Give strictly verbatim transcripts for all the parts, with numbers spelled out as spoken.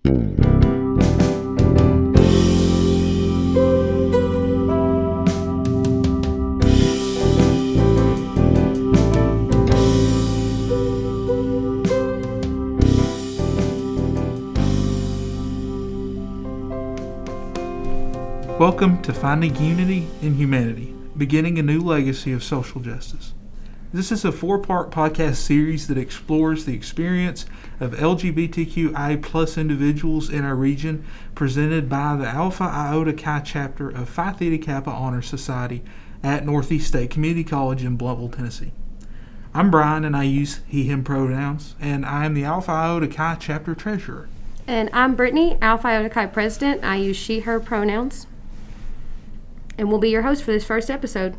Welcome to Finding Unity in Humanity, beginning a new legacy of social justice. This is a four-part podcast series that explores the experience of L G B T Q I A plus individuals in our region, presented by the Alpha Iota Chi chapter of Phi Theta Kappa Honor Society at Northeast State Community College in Blounteville, Tennessee. I'm Brian, and I use he, him pronouns, and I am the Alpha Iota Chi chapter treasurer. And I'm Brittany, Alpha Iota Chi president. I use she, her pronouns. And we'll be your host for this first episode.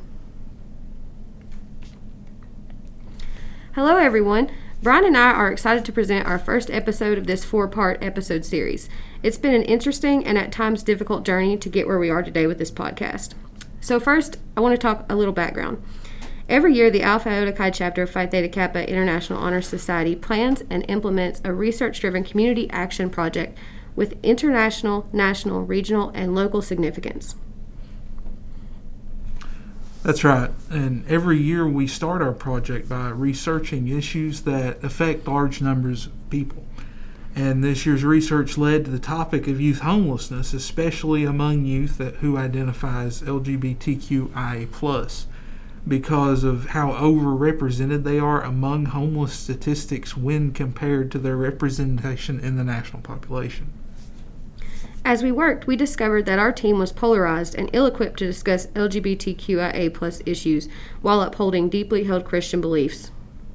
Hello, everyone. Brian and I are excited to present our first episode of this four-part episode series. It's been an interesting and at times difficult journey to get where we are today with this podcast. So first, I want to talk a little background. Every year, the Alpha Iota Chi chapter of Phi Theta Kappa International Honor Society plans and implements a research-driven community action project with international, national, regional, and local significance. That's right, and every year we start our project by researching issues that affect large numbers of people. And this year's research led to the topic of youth homelessness, especially among youth that, who identify as L G B T Q I A plus, because of how overrepresented they are among homeless statistics when compared to their representation in the national population. As we worked, we discovered that our team was polarized and ill-equipped to discuss L G B T Q I A plus issues while upholding deeply held Christian beliefs.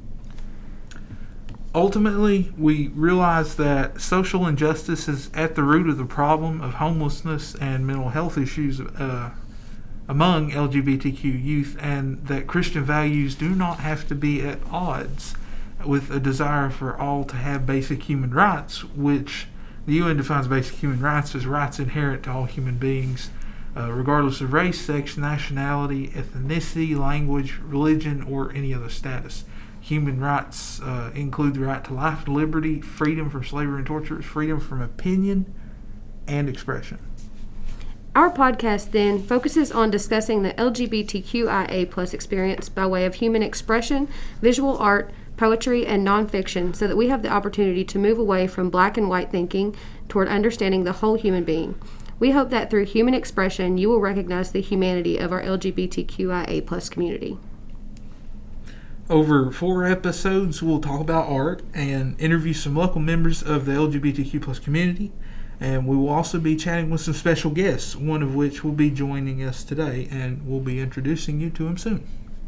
Ultimately, we realized that social injustice is at the root of the problem of homelessness and mental health issues uh, among L G B T Q youth, and that Christian values do not have to be at odds with a desire for all to have basic human rights, which the U N defines basic human rights as rights inherent to all human beings, uh, regardless of race, sex, nationality, ethnicity, language, religion, or any other status. Human rights uh, include the right to life and liberty, freedom from slavery and torture, freedom from opinion and expression. Our podcast then focuses on discussing the L G B T Q I A plus experience by way of human expression, visual art, poetry, and nonfiction, so that we have the opportunity to move away from black and white thinking toward understanding the whole human being. We hope that through human expression, you will recognize the humanity of our L G B T Q I A plus community. Over four episodes, we'll talk about art and interview some local members of the L G B T Q plus community, and we will also be chatting with some special guests, one of which will be joining us today, and we'll be introducing you to him soon.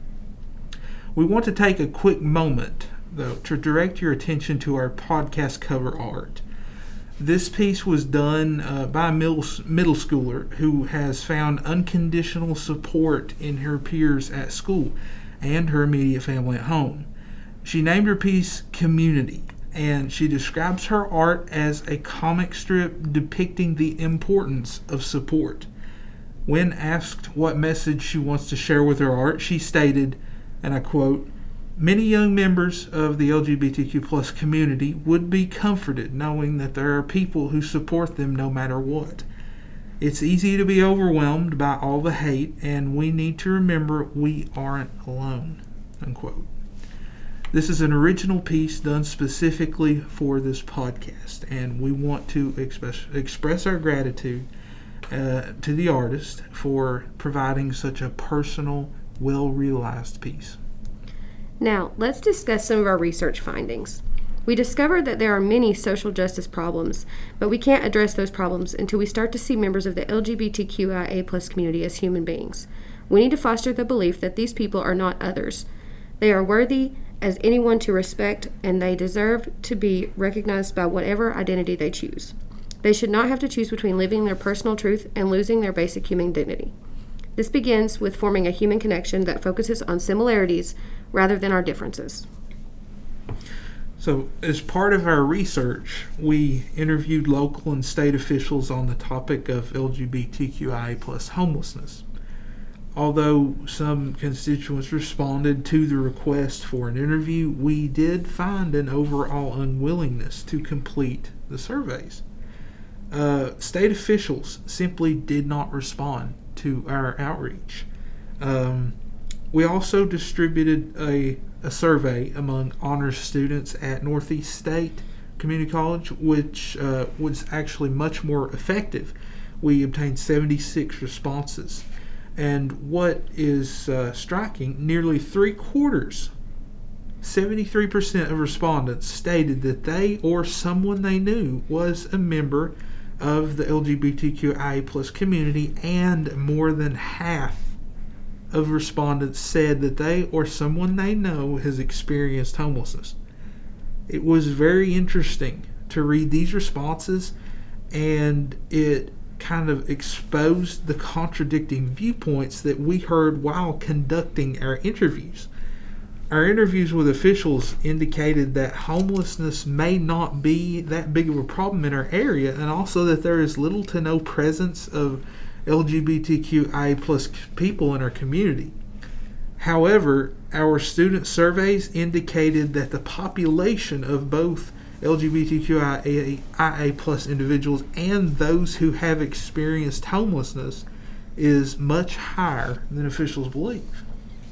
We want to take a quick moment, though, to direct your attention to our podcast cover art. This piece was done uh, by a middle, middle schooler who has found unconditional support in her peers at school and her immediate family at home. She named her piece Community, and she describes her art as a comic strip depicting the importance of support. When asked what message she wants to share with her art, she stated, and I quote, "Many young members of the L G B T Q plus community would be comforted knowing that there are people who support them no matter what. It's easy to be overwhelmed by all the hate, and we need to remember we aren't alone," unquote. This is an original piece done specifically for this podcast, and we want to express, express our gratitude uh, to the artist for providing such a personal, well-realized piece. Now, let's discuss some of our research findings. We discovered that there are many social justice problems, but we can't address those problems until we start to see members of the L G B T Q I A plus community as human beings. We need to foster the belief that these people are not others. They are worthy as anyone to respect, and they deserve to be recognized by whatever identity they choose. They should not have to choose between living their personal truth and losing their basic human dignity. This begins with forming a human connection that focuses on similarities rather than our differences. So, as part of our research, we interviewed local and state officials on the topic of L G B T Q I A plus homelessness. Although some constituents responded to the request for an interview, we did find an overall unwillingness to complete the surveys. Uh, state officials simply did not respond to our outreach. Um, we also distributed a, a survey among honors students at Northeast State Community College, which uh, was actually much more effective. We obtained seventy-six responses. And what is uh, striking, nearly three quarters, seventy-three percent of respondents stated that they or someone they knew was a member of the L G B T Q I A plus community, and more than half of respondents said that they or someone they know has experienced homelessness. It was very interesting to read these responses, and it kind of exposed the contradicting viewpoints that we heard while conducting our interviews. Our interviews with officials indicated that homelessness may not be that big of a problem in our area, and also that there is little to no presence of L G B T Q I A plus people in our community. However, our student surveys indicated that the population of both L G B T Q I A plus individuals and those who have experienced homelessness is much higher than officials believe.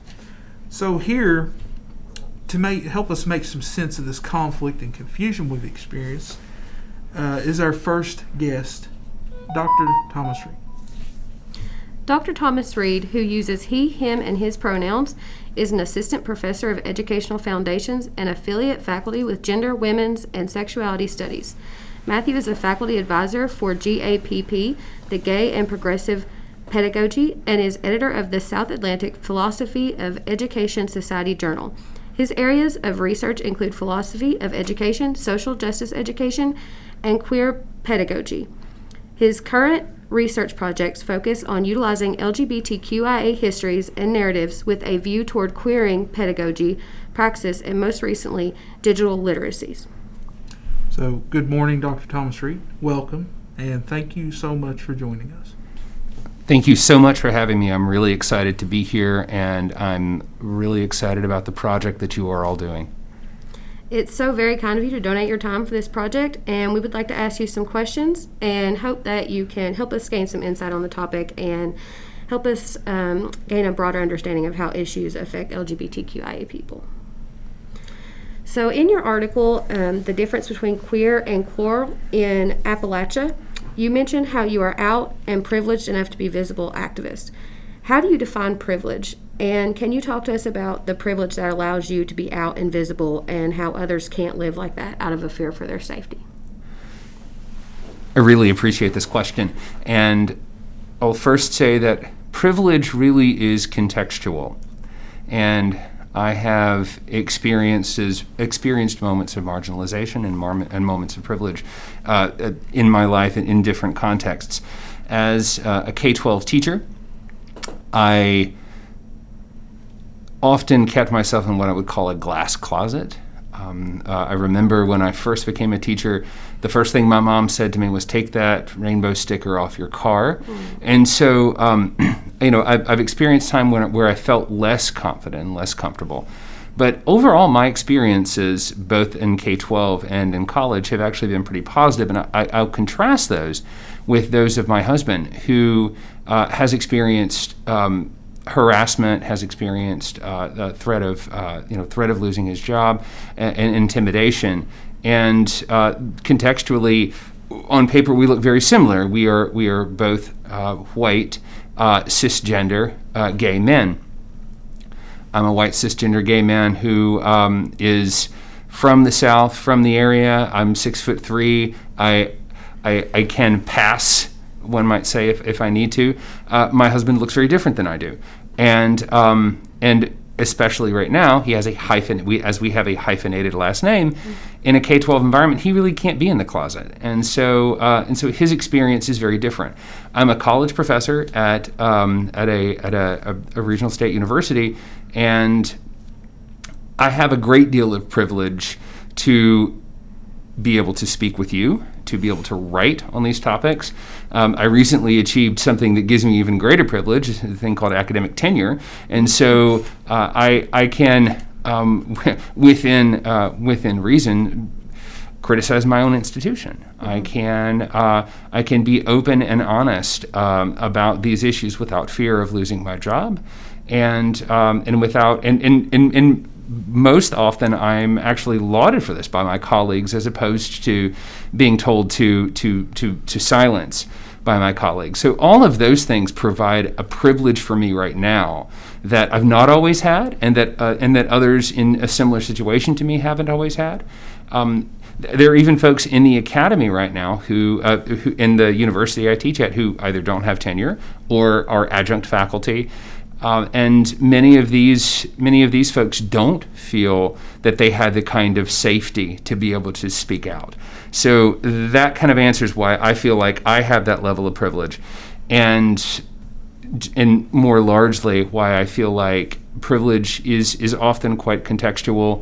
So here, to make help us make some sense of this conflict and confusion we've experienced, uh, is our first guest, Doctor Thomas Reed. Doctor Thomas Reed, who uses he, him, and his pronouns, is an assistant professor of educational foundations and affiliate faculty with gender, women's, and sexuality studies. Matthew is a faculty advisor for G A P P, the Gay and Progressive Pedagogy, and is editor of the South Atlantic Philosophy of Education Society Journal. His areas of research include philosophy of education, social justice education, and queer pedagogy. His current research projects focus on utilizing L G B T Q I A histories and narratives with a view toward queering pedagogy, praxis, and most recently, digital literacies. So, good morning, Doctor Thomas Reed. Welcome, and thank you so much for joining us. Thank you so much for having me. I'm really excited to be here, and I'm really excited about the project that you are all doing. It's so very kind of you to donate your time for this project, and we would like to ask you some questions and hope that you can help us gain some insight on the topic and help us um, gain a broader understanding of how issues affect L G B T Q I A people. So in your article, um, The Difference Between Queer and Quarrel in Appalachia, you mentioned how you are out and privileged enough to be visible activists. How do you define privilege? And can you talk to us about the privilege that allows you to be out and visible and how others can't live like that out of a fear for their safety? I really appreciate this question. And I'll first say that privilege really is contextual. And I have experiences, experienced moments of marginalization and, mar- and moments of privilege uh, in my life in, in different contexts. As uh, a K twelve teacher, I often kept myself in what I would call a glass closet. Um, uh, I remember when I first became a teacher, the first thing my mom said to me was, take that rainbow sticker off your car. Mm. And so, um, you know, I've, I've experienced time when, where I felt less confident and less comfortable. But overall, my experiences, both in K twelve and in college, have actually been pretty positive. And I, I'll contrast those with those of my husband, who uh, has experienced um, harassment, has experienced uh, the threat of, uh, you know, threat of losing his job, and, and intimidation. And uh, contextually, on paper, we look very similar. We are we are both uh, white, uh, cisgender, uh, gay men. I'm a white cisgender gay man who um, is from the South, from the area. I'm six foot three. I I, I can pass, one might say, if, if I need to. Uh, my husband looks very different than I do, and um, and especially right now, he has a hyphen. We as we have a hyphenated last name. Mm-hmm. In a K twelve environment, he really can't be in the closet, and so uh, and so his experience is very different. I'm a college professor at um, at a at a, a, a regional state university, and I have a great deal of privilege to be able to speak with you, to be able to write on these topics. Um, I recently achieved something that gives me even greater privilege, a thing called academic tenure, and so uh, I I can um, within uh, within reason criticize my own institution. Mm-hmm. I can uh, I can be open and honest um, about these issues without fear of losing my job, and um, and without and and, and and most often I'm actually lauded for this by my colleagues, as opposed to being told to to to to silence by my colleagues. So all of those things provide a privilege for me right now that I've not always had, and that uh, and that others in a similar situation to me haven't always had. Um, there are even folks in the academy right now who, uh, who, in the university I teach at, who either don't have tenure or are adjunct faculty, uh, and many of these many of these folks don't feel that they had the kind of safety to be able to speak out. So that kind of answers why I feel like I have that level of privilege, and and more largely why I feel like privilege is is often quite contextual.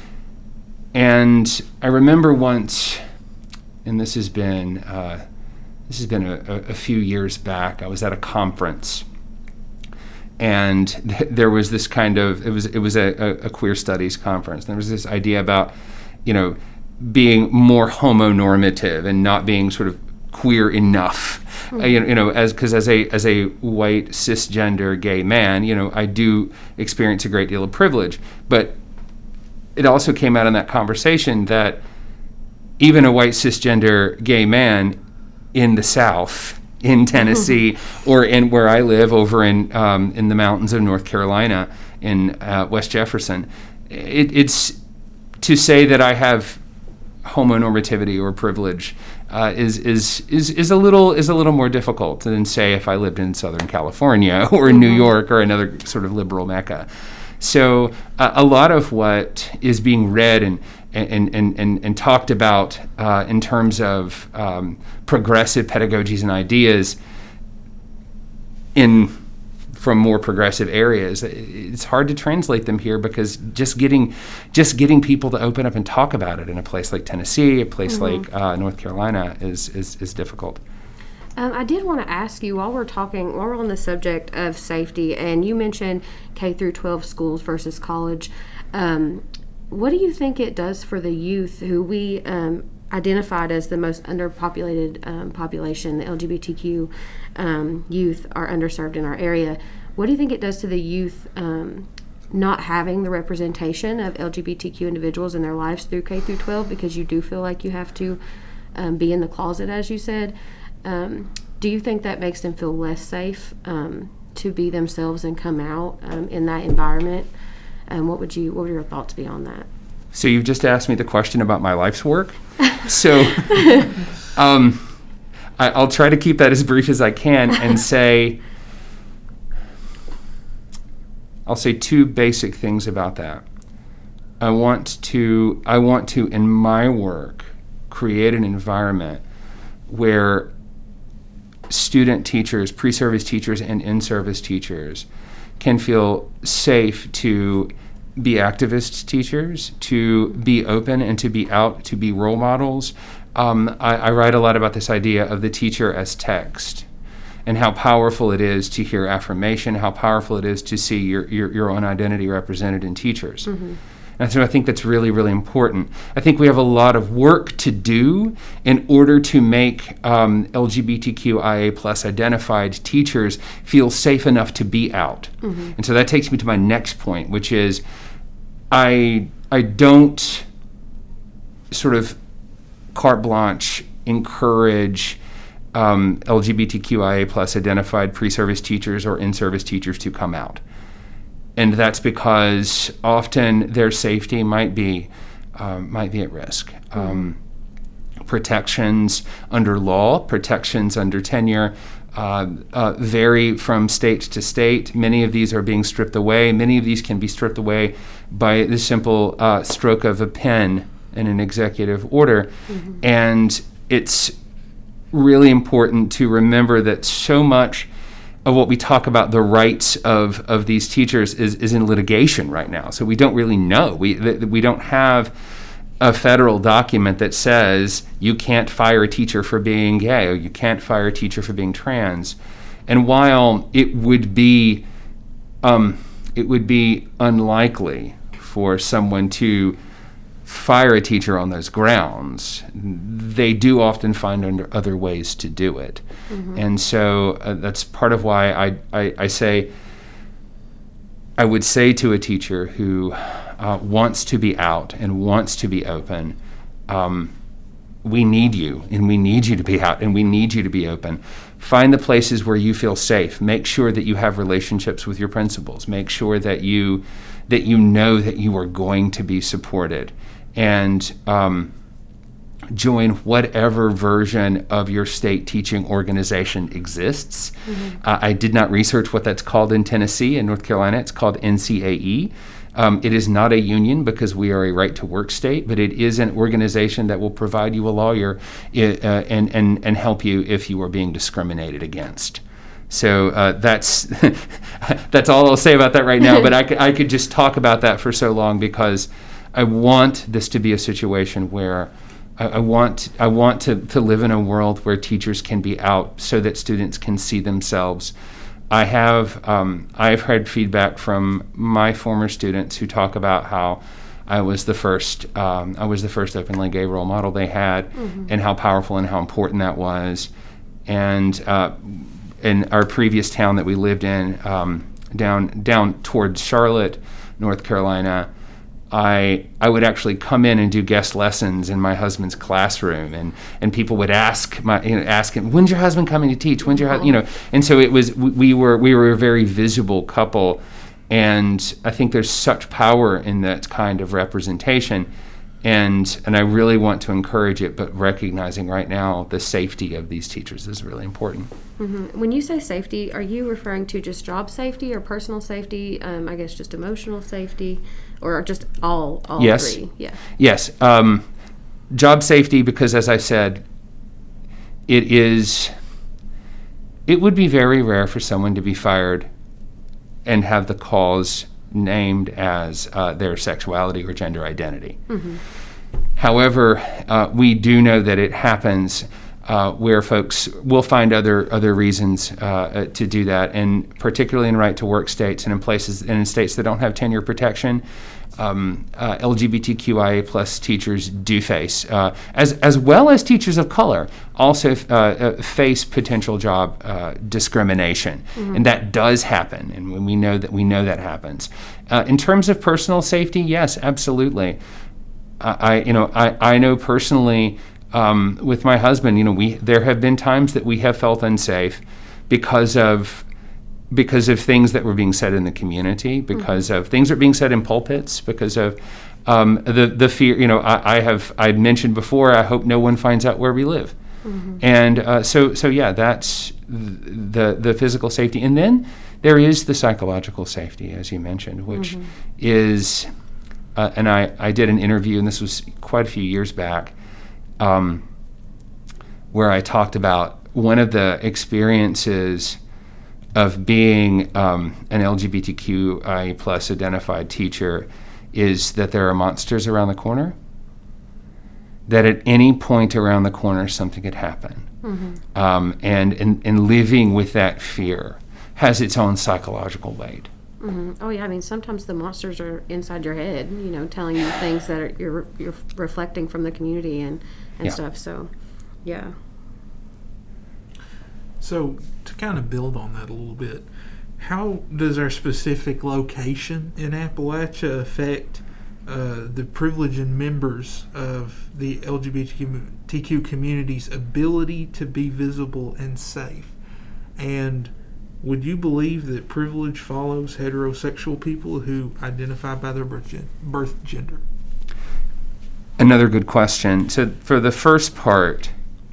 And I remember once, and this has been uh, this has been a, a few years back, I was at a conference, and th- there was this kind of it was it was a, a, a queer studies conference. There was this idea about, you know, being more homonormative and not being sort of queer enough. Mm-hmm. Uh, you, you know, as because as a as a white cisgender gay man, you know, I do experience a great deal of privilege, but it also came out in that conversation that even a white cisgender gay man in the South, in Tennessee, mm-hmm. or in where I live over in um, in the mountains of North Carolina, in uh, West Jefferson, it, it's to say that I have homonormativity or privilege uh, is is is is a little is a little more difficult than, say, if I lived in Southern California or in mm-hmm. New York or another sort of liberal mecca. So uh, a lot of what is being read and and and and, and talked about uh, in terms of um, progressive pedagogies and ideas in from more progressive areas, it's hard to translate them here, because just getting just getting people to open up and talk about it in a place like Tennessee, a place mm-hmm. like uh, North Carolina, is is, is difficult. Um, I did want to ask you, while we're talking, while we're on the subject of safety, and you mentioned K through twelve schools versus college, um, what do you think it does for the youth who we um, identified as the most underpopulated um, population? The L G B T Q um, youth are underserved in our area. What do you think it does to the youth um, not having the representation of L G B T Q individuals in their lives through K through twelve, because you do feel like you have to um, be in the closet, as you said? Um, do you think that makes them feel less safe um, to be themselves and come out um, in that environment? Um, what would you? What would your thoughts be on that? So you've just asked me the question about my life's work. So um, I, I'll try to keep that as brief as I can and say, I'll say two basic things about that. I want to, I want to, in my work, create an environment where student teachers, pre-service teachers, and in-service teachers can feel safe to be activist teachers, to be open and to be out, to be role models. Um, I, I write a lot about this idea of the teacher as text, and how powerful it is to hear affirmation, how powerful it is to see your, your, your own identity represented in teachers. Mm-hmm. And so I think that's really, really important. I think we have a lot of work to do in order to make um, L G B T Q I A plus identified teachers feel safe enough to be out. Mm-hmm. And so that takes me to my next point, which is I I don't sort of carte blanche encourage um, L G B T Q I A plus identified pre-service teachers or in-service teachers to come out. And that's because often their safety might be um, might be at risk. Mm-hmm. Um, protections under law, protections under tenure uh, uh, vary from state to state. Many of these are being stripped away. Many of these can be stripped away by the simple uh, stroke of a pen in an executive order. Mm-hmm. And it's really important to remember that so much of what we talk about the rights of, of these teachers is, is in litigation right now. So we don't really know. We th- we don't have a federal document that says you can't fire a teacher for being gay, or you can't fire a teacher for being trans. And while it would be um, it would be unlikely for someone to fire a teacher on those grounds, they do often find under other ways to do it. Mm-hmm. And so uh, that's part of why I, I, I say, I would say to a teacher who uh, wants to be out and wants to be open, um, we need you, and we need you to be out, and we need you to be open. Find the places where you feel safe. Make sure that you have relationships with your principals. Make sure that you that you know that you are going to be supported, and um, join whatever version of your state teaching organization exists. Mm-hmm. Uh, I did not research what that's called in Tennessee. In North Carolina, it's called N C A E. Um, it is not a union because we are a right-to-work state, but it is an organization that will provide you a lawyer uh, and, and, and help you if you are being discriminated against. So uh, that's that's all I'll say about that right now, but I could, I could just talk about that for so long because I want this to be a situation where I, I want I want to, to live in a world where teachers can be out so that students can see themselves. I have um, I've heard feedback from my former students who talk about how I was the first um, I was the first openly gay role model they had, mm-hmm. and how powerful and how important that was. And uh, in our previous town that we lived in, um, down down towards Charlotte, North Carolina, I I would actually come in and do guest lessons in my husband's classroom, and, and people would ask my you know, ask him, when's your husband coming to teach? When's your hu-? you know? And so it was we were we were a very visible couple, and I think there's such power in that kind of representation, and and I really want to encourage it, but recognizing right now the safety of these teachers is really important. Mm-hmm. When you say safety, are you referring to just job safety or personal safety? Um, I guess just emotional safety. Or just all, all yes. three? Yeah. Yes. Um, job safety, because as I said, it is, it would be very rare for someone to be fired and have the cause named as uh, their sexuality or gender identity. Mm-hmm. However, uh, we do know that it happens uh, where folks will find other other reasons uh, to do that, and particularly in right-to-work states and in places and in states that don't have tenure protection, um, uh, L G B T Q I A plus teachers do face, uh, as as well as teachers of color, also uh, uh, face potential job uh, discrimination, mm-hmm. and that does happen, and when we know that we know that happens. Uh, in terms of personal safety, yes, absolutely. Uh, I you know I, I know personally. Um, with my husband, you know, we there have been times that we have felt unsafe because of because of things that were being said in the community, because mm-hmm. of things that are being said in pulpits, because of um, the the fear. You know, I, I have I mentioned before. I hope no one finds out where we live, mm-hmm. and uh, so so yeah, that's the the physical safety, and then there is the psychological safety, as you mentioned, which mm-hmm. is, uh, and I I did an interview, and this was quite a few years back. Um, where I talked about one of the experiences of being um, an L G B T Q I A plus identified teacher is that there are monsters around the corner, that at any point around the corner something could happen. Mm-hmm. Um, and, and, and living with that fear has its own psychological weight. Mm-hmm. Oh yeah, I mean sometimes the monsters are inside your head, you know, telling you things that are, you're you're reflecting from the community and, and yeah. stuff. So, yeah. So to kind of build on that a little bit, how does our specific location in Appalachia affect uh, the privileged members of the L G B T Q community's ability to be visible and safe? And would you believe that privilege follows heterosexual people who identify by their birth, gen- birth gender? Another good question. So for the first part,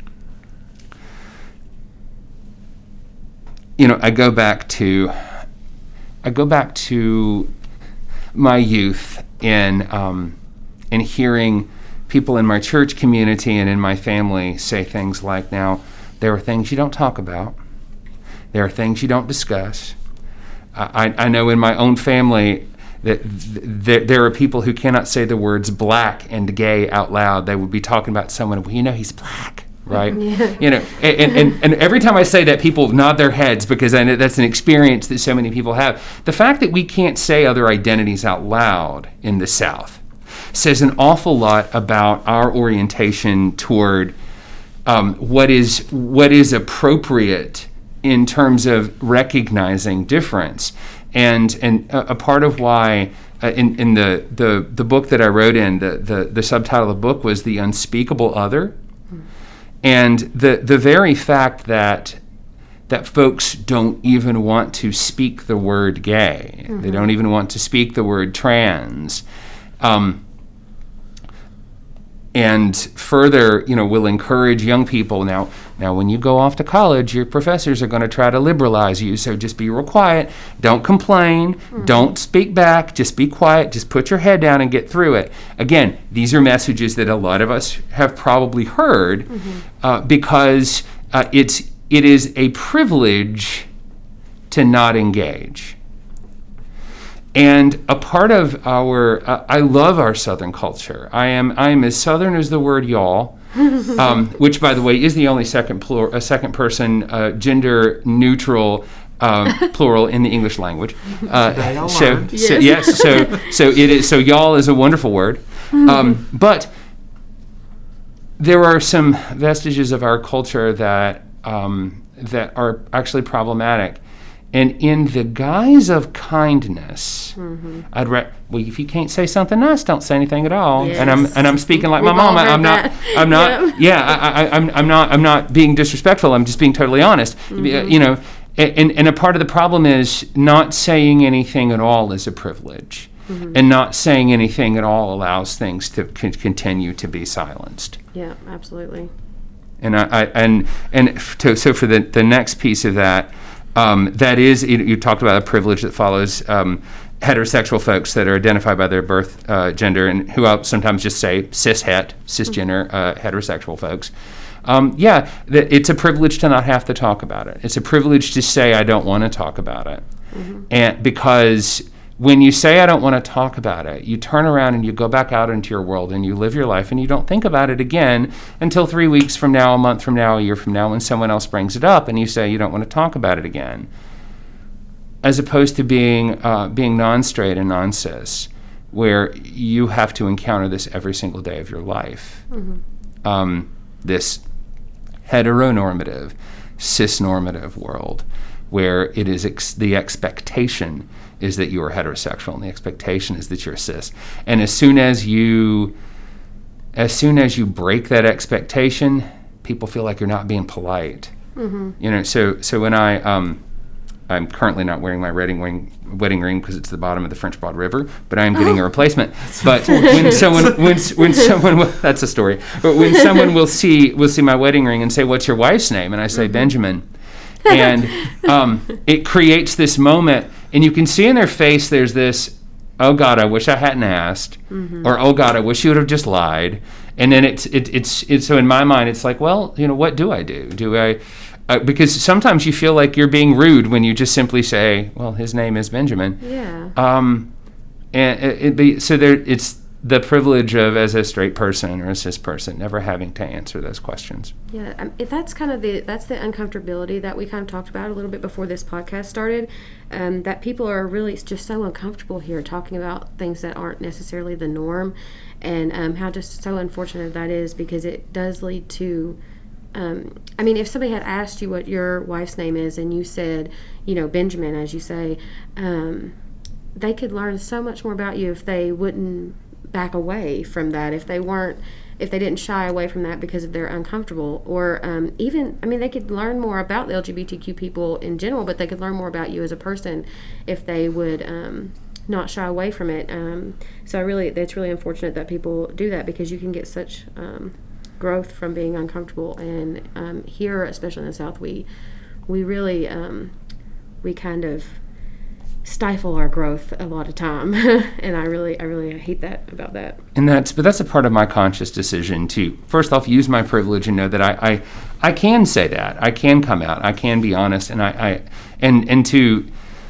you know, I go back to I go back to my youth in um, in hearing people in my church community and in my family say things like, "Now, there are things you don't talk about. There are things you don't discuss." I, I know in my own family that th- th- there are people who cannot say the words black and gay out loud. They would be talking about someone, well, you know, he's black, right? Yeah. You know, and, and, and every time I say that, people nod their heads because I know that's an experience that so many people have. The fact that we can't say other identities out loud in the South says an awful lot about our orientation toward um, what is what is appropriate in terms of recognizing difference. And and a, a part of why uh, in, in the, the, the book that I wrote in, the, the, the subtitle of the book was The Unspeakable Other. Mm. And the, the very fact that that folks don't even want to speak the word gay, mm-hmm. they don't even want to speak the word trans, um, and further, you know, will encourage young people. Now, now, when you go off to college, your professors are going to try to liberalize you, so just be real quiet. Don't complain. Mm-hmm. Don't speak back. Just be quiet. Just put your head down and get through it. Again, these are messages that a lot of us have probably heard mm-hmm. uh, because uh, it's it is a privilege to not engage. And a part of our, uh, I love our Southern culture. I am I am as Southern as the word y'all, um, which, by the way, is the only second plur- a second person uh, gender neutral um, plural in the English language. Uh, so, yes. so yes, so so it is. So y'all is a wonderful word, um, but there are some vestiges of our culture that um, that are actually problematic. And in the guise of kindness, mm-hmm. I'd re- well, if you can't say something nice, don't say anything at all. Yes. And I'm and I'm speaking like We've my mom. all heard I'm not. that. I'm not. Yep. Yeah, I, I, I'm. I'm not. I'm not being disrespectful. I'm just being totally honest. Mm-hmm. You know, and and a part of the problem is not saying anything at all is a privilege, mm-hmm. and not saying anything at all allows things to c- continue to be silenced. Yeah, absolutely. And I, I and and to, so for the the next piece of that. Um, that is, you, you talked about a privilege that follows um, heterosexual folks that are identified by their birth uh, gender, and who I'll sometimes just say cis-het, cisgender uh, heterosexual folks. Um, yeah, th- it's a privilege to not have to talk about it. It's a privilege to say I don't want to talk about it, mm-hmm. and because when you say I don't want to talk about it, you turn around and you go back out into your world and you live your life and you don't think about it again until three weeks from now, a month from now, a year from now, when someone else brings it up and you say you don't want to talk about it again. As opposed to being uh, being non-straight and non-cis, where you have to encounter this every single day of your life. Mm-hmm. Um, this heteronormative, cis-normative world where it is ex- the expectation is that you are heterosexual, and the expectation is that you're cis. And as soon as you, as soon as you break that expectation, people feel like you're not being polite. Mm-hmm. You know, so so when I, um, I'm currently not wearing my wedding ring, wedding ring because it's the bottom of the French Broad River, but I am getting oh. a replacement. But when someone, when when someone, will, that's a story. But when someone will see will see my wedding ring and say, "What's your wife's name?" and I say, mm-hmm. Benjamin. And um, it creates this moment, and you can see in their face there's this, oh God, I wish I hadn't asked, mm-hmm. or oh God, I wish you would have just lied. And then it's it, it's it's so in my mind it's like, well, you know, what do I do? Do I uh, because sometimes you feel like you're being rude when you just simply say, well, his name is Benjamin. Yeah. Um, and it, it be, so there it's the privilege of, as a straight person or a cis person, never having to answer those questions. Yeah, um, if that's kind of the that's the uncomfortability that we kind of talked about a little bit before this podcast started. Um, that people are really just so uncomfortable here talking about things that aren't necessarily the norm, and um, how just so unfortunate that is, because it does lead to. Um, I mean, if somebody had asked you what your wife's name is and you said, you know, Benjamin, as you say, um, they could learn so much more about you if they wouldn't back away from that, if they weren't if they didn't shy away from that because they're uncomfortable, or um, even I mean they could learn more about the L G B T Q people in general, but they could learn more about you as a person if they would um, not shy away from it. Um, so I really it's really unfortunate that people do that, because you can get such um, growth from being uncomfortable, and um, here, especially in the South, we we really um, we kind of stifle our growth a lot of time. And I really I really hate that about that. And that's but that's a part of my conscious decision to first off use my privilege and know that I I, I can say that. I can come out. I can be honest, and I, I and and to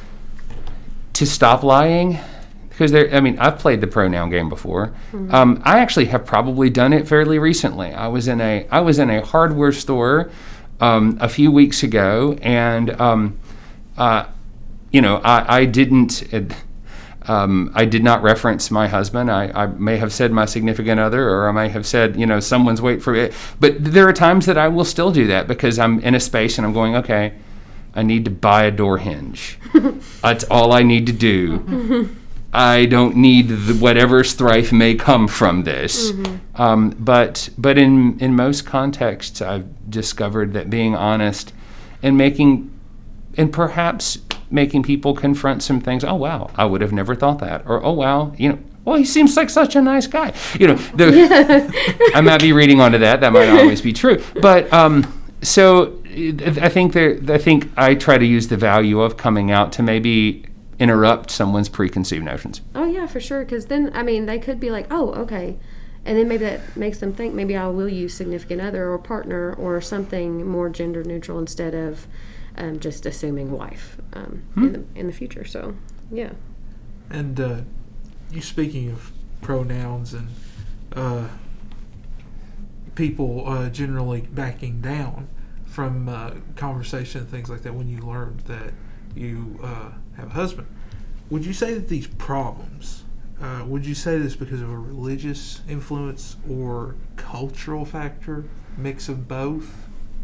to stop lying, because there I mean I've played the pronoun game before. Mm-hmm. Um, I actually have probably done it fairly recently. I was in a I was in a hardware store um, a few weeks ago, and um, uh, you know, I, I didn't, Um, I did not reference my husband. I, I may have said my significant other, or I may have said, you know, someone's wait for it. But there are times that I will still do that because I'm in a space and I'm going, okay, I need to buy a door hinge. That's all I need to do. I don't need the, whatever strife may come from this. Mm-hmm. Um, but but in, in most contexts, I've discovered that being honest and making, and perhaps making people confront some things. Oh, wow, I would have never thought that. Or, oh, wow, you know, well, he seems like such a nice guy. You know, the, yeah. I might be reading onto that. That might not always be true. But um, so I think there, I think I try to use the value of coming out to maybe interrupt someone's preconceived notions. Oh, yeah, for sure. Because then, I mean, they could be like, oh, okay. And then maybe that makes them think maybe I will use significant other or partner or something more gender neutral instead of Um, just assuming wife um, hmm. in the in the future. So, yeah. And uh, you speaking of pronouns and uh, people uh, generally backing down from uh, conversation and things like that when you learned that you uh, have a husband, would you say that these problems, uh, would you say this because of a religious influence or cultural factor, mix of both?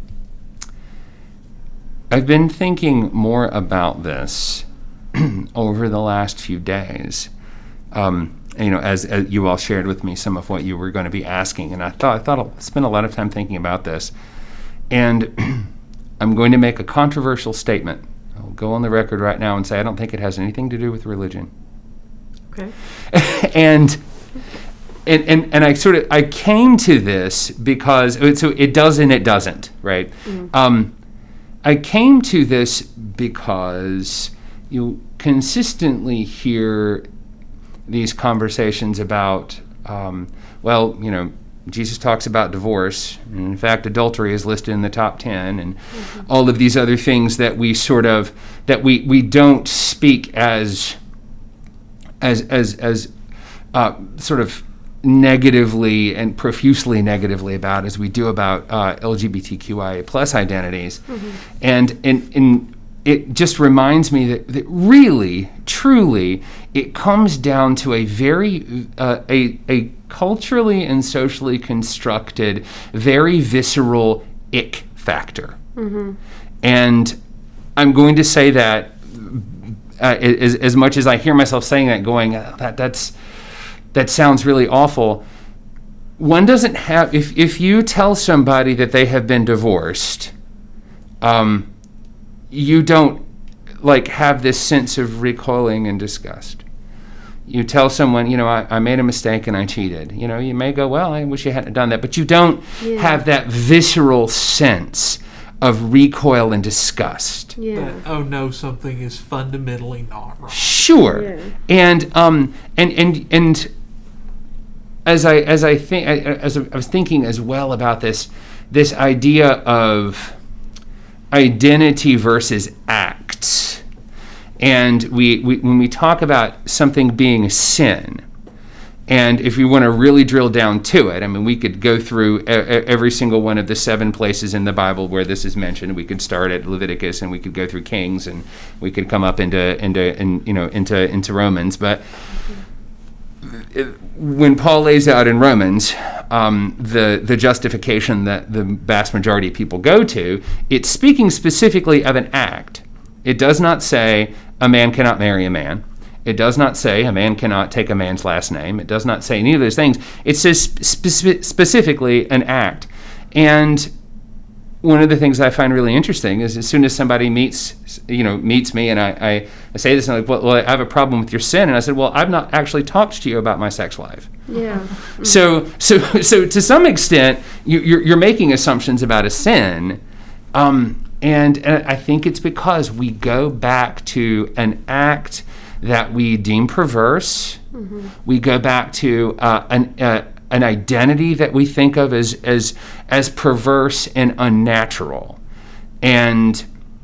I've been thinking more about this over the last few days. Um, you know, as, as you all shared with me some of what you were going to be asking, and I thought I thought I'll spend a lot of time thinking about this. And I'm going to make a controversial statement. I'll go on the record right now and say I don't think it has anything to do with religion. Okay. and. And, and and I sort of I came to this because so it does and it doesn't, right? Mm-hmm. Um, I came to this because you consistently hear these conversations about, um, well, you know, Jesus talks about divorce. And in fact, adultery is listed in the top ten, and mm-hmm. all of these other things that we sort of that we we don't speak as as as as uh, sort of negatively and profusely negatively about as we do about uh, L G B T Q I A plus identities. Mm-hmm. And, and, and it just reminds me that, that really, truly, it comes down to a very, uh, a, a culturally and socially constructed, very visceral ick factor. Mm-hmm. And I'm going to say that uh, as, as much as I hear myself saying that, going, uh, that that's that sounds really awful. One doesn't have, if, if you tell somebody that they have been divorced, um, you don't like have this sense of recoiling and disgust. You tell someone, you know, I, I made a mistake and I cheated. You know, you may go, well, I wish you hadn't done that. But you don't yeah. have that visceral sense of recoil and disgust. Yeah. That, oh no, something is fundamentally not right. Sure. Yeah. And um and and and as I as I think as I was thinking as well about this this idea of identity versus acts, and we, we when we talk about something being a sin, and if you want to really drill down to it, I mean, we could go through a, a, every single one of the seven places in the Bible where this is mentioned. We could start at Leviticus, and we could go through Kings, and we could come up into into in, you know into into Romans. But it, when Paul lays out in Romans um, the the justification that the vast majority of people go to, it's speaking specifically of an act. It does not say a man cannot marry a man. It does not say a man cannot take a man's last name. It does not say any of those things. It says spe- specifically an act. And one of the things I find really interesting is as soon as somebody meets, you know, meets me and I, I, I say this, and I'm like, well, well, I have a problem with your sin. And I said, well, I've not actually talked to you about my sex life. Yeah. Mm-hmm. So, so, so to some extent, you, you're, you're making assumptions about a sin. Um, and, and I think it's because we go back to an act that we deem perverse. Mm-hmm. We go back to uh, an uh, an identity that we think of as as as perverse and unnatural. And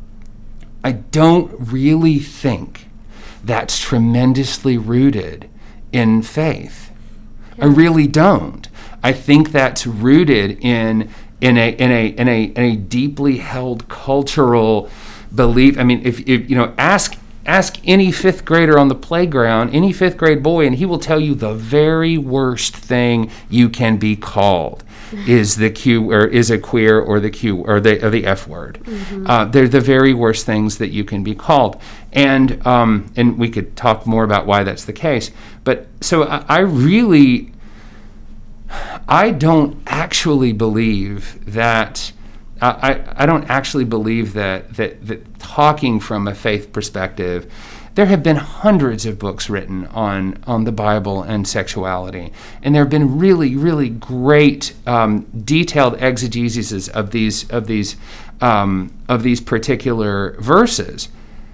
I don't really think that's tremendously rooted in faith. Yeah. I really don't. I think that's rooted in in a in a in a in a deeply held cultural belief. I mean, if, if you know, ask Ask any fifth grader on the playground, any fifth grade boy, and he will tell you the very worst thing you can be called is the Q or is a queer or the Q or the or the F word. Mm-hmm. Uh, they're the very worst things that you can be called, and um, and we could talk more about why that's the case. But so I, I really, I don't actually believe that. I, I don't actually believe that, that that talking from a faith perspective, there have been hundreds of books written on, on the Bible and sexuality, and there have been really, really great um, detailed exegeses of these of these um, of these particular verses.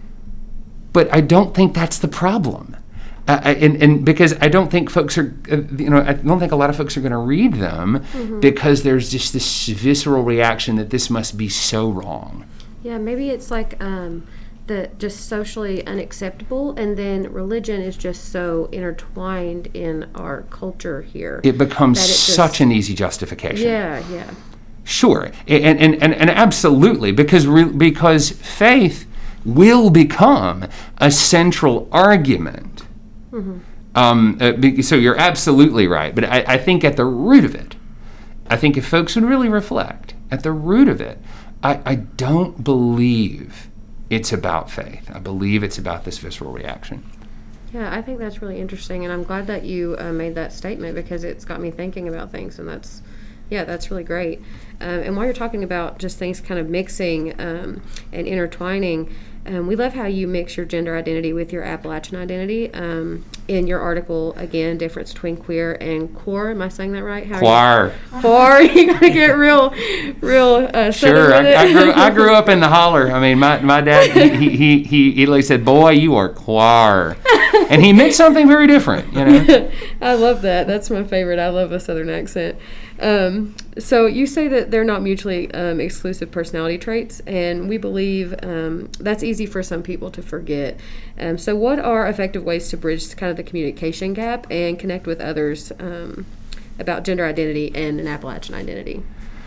But I don't think that's the problem. Uh, and, and because I don't think folks are, uh, you know, I don't think a lot of folks are going to read them mm-hmm. because there's just this visceral reaction that this must be so wrong. Yeah, maybe it's like um, the just socially unacceptable, and then religion is just so intertwined in our culture here. It becomes it just, such an easy justification. Yeah, yeah. Sure, and and and, and absolutely, because re- because faith will become a central argument. Mm-hmm. Um, uh, so you're absolutely right. But I, I think at the root of it, I think if folks would really reflect, at the root of it, I, I don't believe it's about faith. I believe it's about this visceral reaction. Yeah, I think that's really interesting. And I'm glad that you uh, made that statement because it's got me thinking about things. And that's, yeah, that's really great. Um, and while you're talking about just things kind of mixing um, and intertwining, Um, we love how you mix your gender identity with your Appalachian identity. Um, in your article, again, difference between queer and queer. Am I saying that right? How Quar. Quar. You gotta get real, real. Uh, sure. I, I grew. I grew up in the holler. I mean, my my dad he he he, he like said, "Boy, you are quar," and he meant something very different. You know. I love that. That's my favorite. I love a Southern accent. Um, so you say that they're not mutually um, exclusive personality traits, and we believe um, that's easy for some people to forget. Um, so what are effective ways to bridge kind of the communication gap and connect with others um, about gender identity and an Appalachian identity?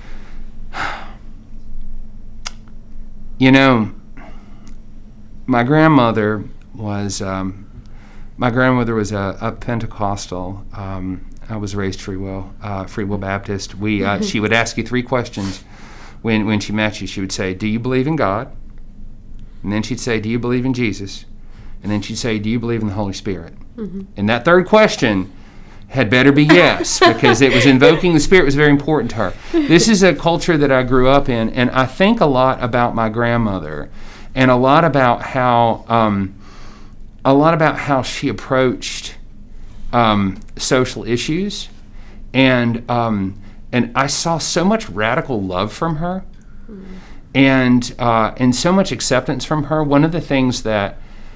You know, my grandmother was um, my grandmother was a, a Pentecostal. Um, I was raised Free Will, uh, Free Will Baptist. We, uh, she would ask you three questions when, when she met you. She would say, "Do you believe in God?" And then she'd say, "Do you believe in Jesus?" And then she'd say, "Do you believe in the Holy Spirit?" Mm-hmm. And that third question had better be yes, because it was invoking the Spirit was very important to her. This is a culture that I grew up in, and I think a lot about my grandmother, and a lot about how, um, a lot about how she approached Um, social issues, and um, and I saw so much radical love from her, mm. and uh, and so much acceptance from her. One of the things that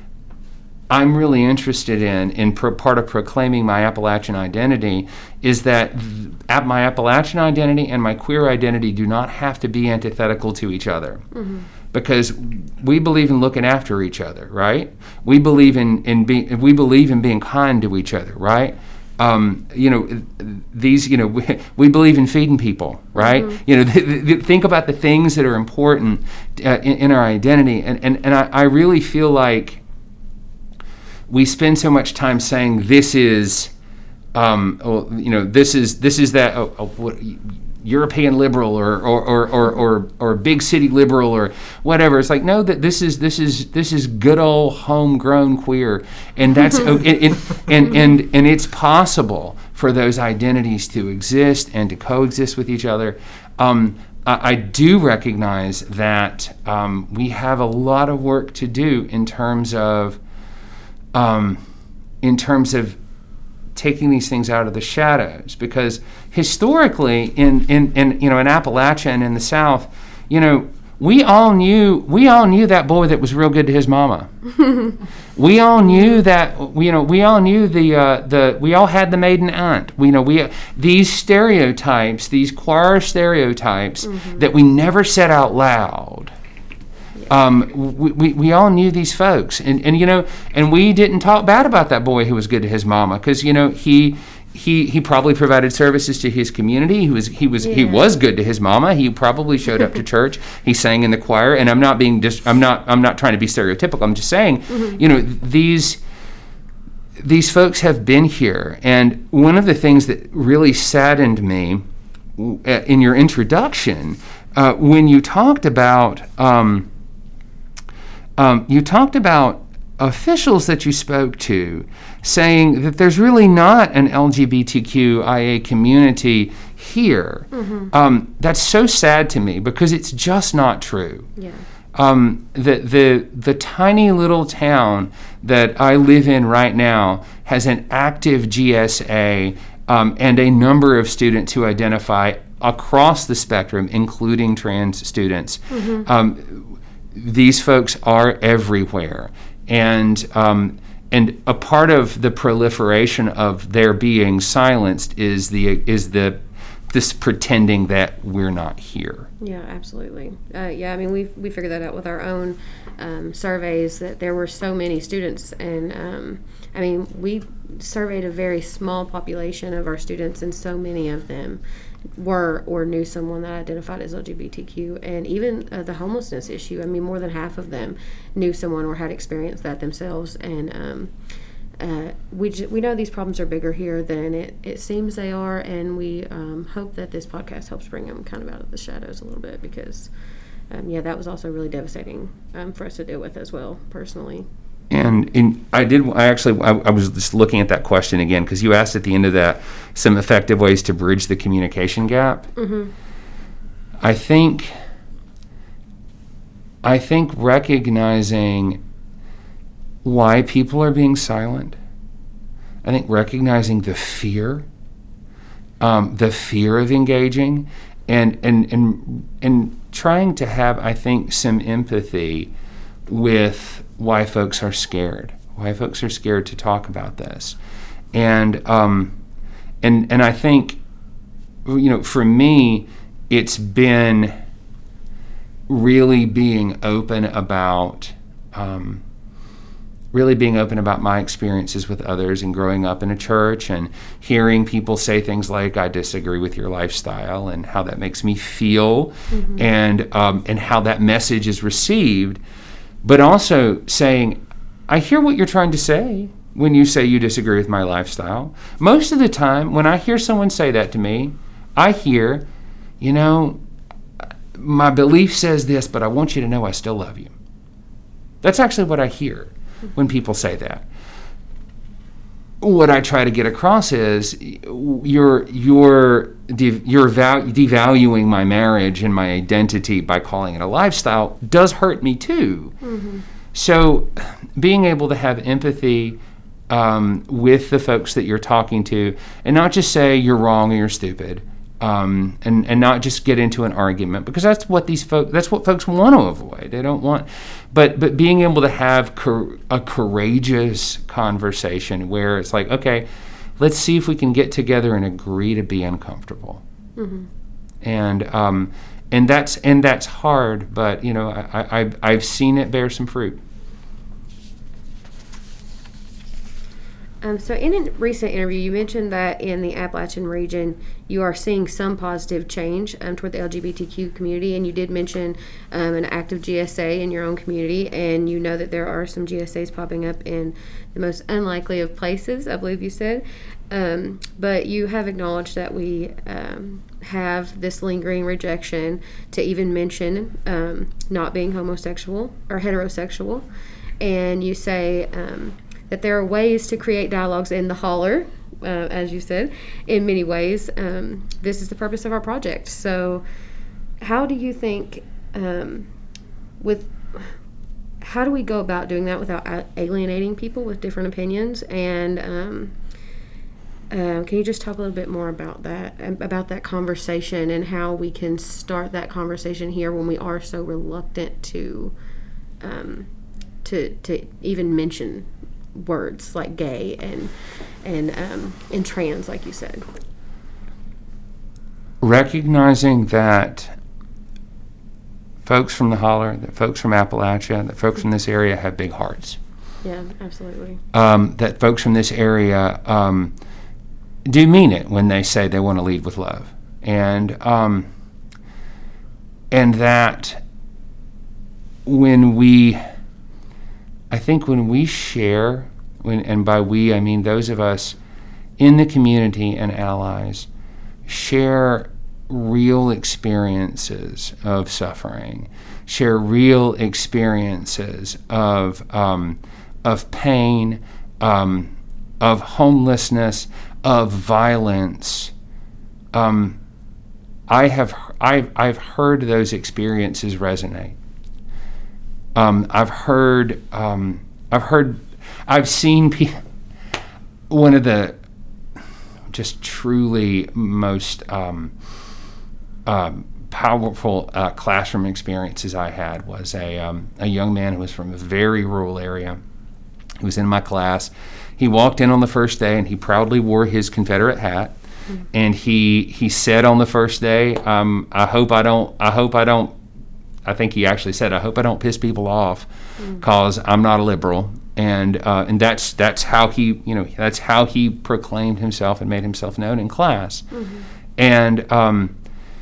I'm really interested in, in pro- part of proclaiming my Appalachian identity, is that th- my Appalachian identity and my queer identity do not have to be antithetical to each other. Mm-hmm. Because we believe in looking after each other, right? We believe in in being we believe in being kind to each other, right? Um, you know, these you know we, we believe in feeding people, right? Mm-hmm. You know, th- th- think about the things that are important uh, in, in our identity, and and and I, I really feel like we spend so much time saying this is, um, well, you know, this is this is that. Oh, oh, what, European liberal or or, or, or, or or big city liberal or whatever. It's like, no, that this is this is this is good old homegrown queer, and that's and, and, and and and it's possible for those identities to exist and to coexist with each other. Um, I, I do recognize that um, we have a lot of work to do in terms of um, in terms of taking these things out of the shadows, because historically in, in, in you know in Appalachia and in the South, you know, we all knew we all knew that boy that was real good to his mama. We all knew that you know we all knew the uh, the we all had the maiden aunt. We you know we these stereotypes, these choir stereotypes mm-hmm. that we never said out loud. Um, we, we, we all knew these folks, and, and you know, and we didn't talk bad about that boy who was good to his mama, because you know he he he probably provided services to his community. He was he was Yeah. he was good to his mama. He probably showed up to church. He sang in the choir. And I'm not being dis- I'm not I'm not trying to be stereotypical. I'm just saying, mm-hmm. you know, these these folks have been here. And one of the things that really saddened me in your introduction, uh, when you talked about um, um, you talked about officials that you spoke to saying that there's really not an L G B T Q I A community here. Mm-hmm. Um, that's so sad to me because it's just not true. Yeah. Um, the, the, the tiny little town that I live in right now has an active G S A um, and a number of students who identify across the spectrum, including trans students. Mm-hmm. Um, these folks are everywhere. And um, and a part of the proliferation of their being silenced is the is the this pretending that we're not here. Yeah, absolutely. Uh, yeah, I mean we we figured that out with our own um, surveys that there were so many students, and um, I mean we surveyed a very small population of our students, and so many of them were or knew someone that identified as L G B T Q, and even uh, the homelessness issue. I mean, more than half of them knew someone or had experienced that themselves, and um, uh, we j- we know these problems are bigger here than it, it seems they are, and we um, hope that this podcast helps bring them kind of out of the shadows a little bit, because um, yeah, that was also really devastating um, for us to deal with as well, personally. And in, I did. I actually. I, I was just looking at that question again because you asked at the end of that some effective ways to bridge the communication gap. Mm-hmm. I think. I think recognizing why people are being silent. I think recognizing the fear, um, the fear of engaging, and and and and trying to have, I think, some empathy with why folks are scared, why folks are scared to talk about this. And um, and and I think, you know, for me, it's been really being open about, um, really being open about my experiences with others and growing up in a church and hearing people say things like, I disagree with your lifestyle, and how that makes me feel, mm-hmm. and um, and how that message is received. But also saying, I hear what you're trying to say when you say you disagree with my lifestyle. Most of the time, when I hear someone say that to me, I hear, you know, my belief says this, but I want you to know I still love you. That's actually what I hear when people say that. What I try to get across is you're you're de- you're val- devaluing my marriage and my identity by calling it a lifestyle does hurt me too. Mm-hmm. So being able to have empathy um, with the folks that you're talking to, and not just say you're wrong or you're stupid, um, and and not just get into an argument, because that's what these folks that's what folks want to avoid. They don't want, but but being able to have cor- a courageous conversation where it's like, okay, let's see if we can get together and agree to be uncomfortable. Mm-hmm. And um, and that's and that's hard, but you know, I, I I've seen it bear some fruit. Um, so in a recent interview, you mentioned that in the Appalachian region, you are seeing some positive change um, toward the L G B T Q community, and you did mention um, an active G S A in your own community, and you know that there are some G S As popping up in the most unlikely of places, I believe you said. Um, but you have acknowledged that we um, have this lingering rejection to even mention um, not being homosexual or heterosexual, and you say um, that there are ways to create dialogues in the holler, uh, as you said, in many ways. Um, this is the purpose of our project. So how do you think, um, with, how do we go about doing that without alienating people with different opinions? And um, uh, can you just talk a little bit more about that, about that conversation, and how we can start that conversation here when we are so reluctant to, um, to, to even mention words like gay and and um, and trans, like you said. Recognizing that folks from the holler, that folks from Appalachia, that folks from this area have big hearts. Yeah, absolutely. Um, that folks from this area um, do mean it when they say they want to lead with love. And um, and that when we, I think when we share, when, and by we I mean those of us in the community and allies, share real experiences of suffering, share real experiences of um, of pain, um, of homelessness, of violence. Um, I have I've I've heard those experiences resonate. Um, I've heard um, I've heard I've seen people. One of the just truly most um, um, powerful uh, classroom experiences I had was a um, a young man who was from a very rural area. He was in my class. He walked in on the first day and he proudly wore his Confederate hat. Mm-hmm. And he he said on the first day, um, I hope I don't, I hope I don't, I think he actually said, I hope I don't piss people off because mm-hmm. I'm not a liberal. And uh, and that's that's how he, you know, that's how he proclaimed himself and made himself known in class. Mm-hmm. And um,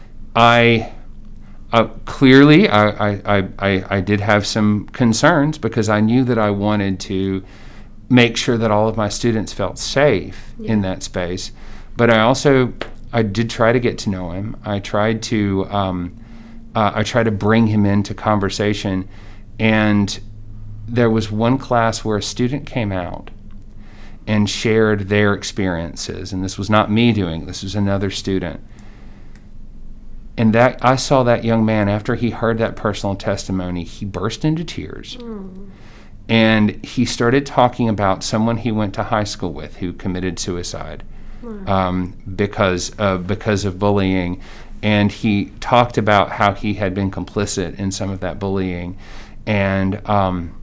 I uh, clearly, I, I, I, I did have some concerns because I knew that I wanted to make sure that all of my students felt safe yeah. in that space. But I also, I did try to get to know him. I tried to, um, uh, I tried to bring him into conversation. And there was one class where a student came out and shared their experiences. And this was not me doing it. This was another student. And that I saw that young man, after he heard that personal testimony, he burst into tears. Mm. And he started talking about someone he went to high school with who committed suicide. Um, because of, because of bullying, and he talked about how he had been complicit in some of that bullying, and um,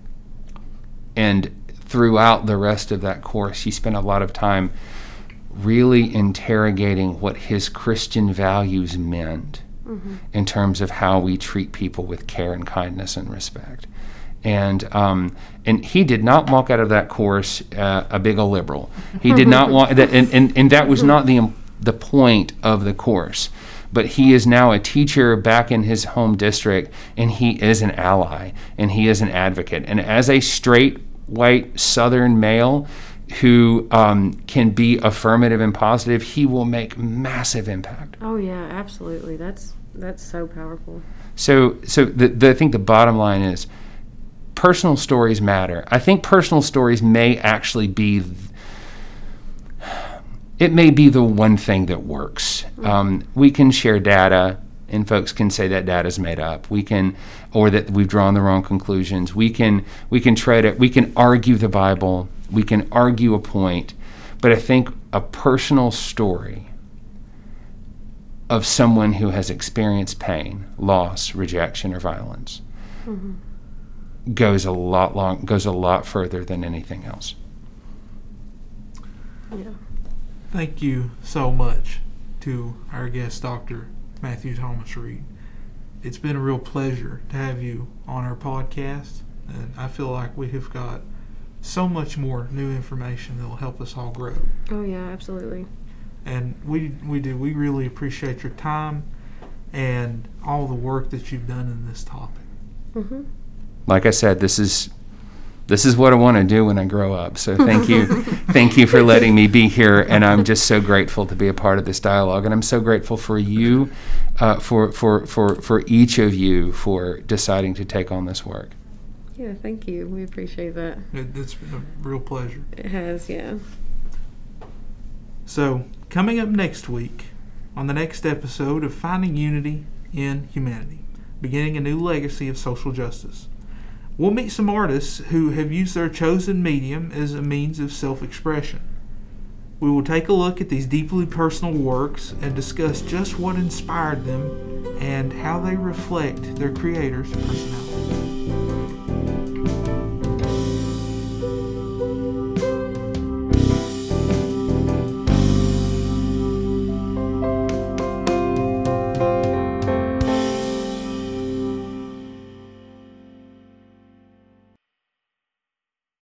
and throughout the rest of that course, he spent a lot of time really interrogating what his Christian values meant mm-hmm. in terms of how we treat people with care and kindness and respect. And um, and he did not walk out of that course uh, a big old liberal. He did not want that, and, and, and that was not the the point of the course. But he is now a teacher back in his home district, and he is an ally, and he is an advocate. And as a straight white Southern male who um, can be affirmative and positive, he will make massive impact. Oh yeah, absolutely. That's that's so powerful. So so the, the I think the bottom line is, personal stories matter. I think personal stories may actually be, it may be the one thing that works. Um, we can share data, and folks can say that data's made up. We can, or that we've drawn the wrong conclusions. We can, we can try to, we can argue the Bible. We can argue a point. But I think a personal story of someone who has experienced pain, loss, rejection, or violence mm-hmm. goes a lot long goes a lot further than anything else. Yeah. Thank you so much to our guest, Doctor Matthew Thomas Reed. It's been a real pleasure to have you on our podcast, and I feel like we have got so much more new information that will help us all grow. Oh yeah, absolutely. And we we do we really appreciate your time and all the work that you've done in this topic. Mm-hmm. Like I said, this is this is what I want to do when I grow up. So thank you, thank you for letting me be here, and I'm just so grateful to be a part of this dialogue. And I'm so grateful for you, uh, for for for for each of you for deciding to take on this work. Yeah, thank you. We appreciate that. It, it's been a real pleasure. It has, yeah. So coming up next week on the next episode of Finding Unity in Humanity, beginning a new legacy of social justice. We'll meet some artists who have used their chosen medium as a means of self-expression. We will take a look at these deeply personal works and discuss just what inspired them and how they reflect their creators' personality.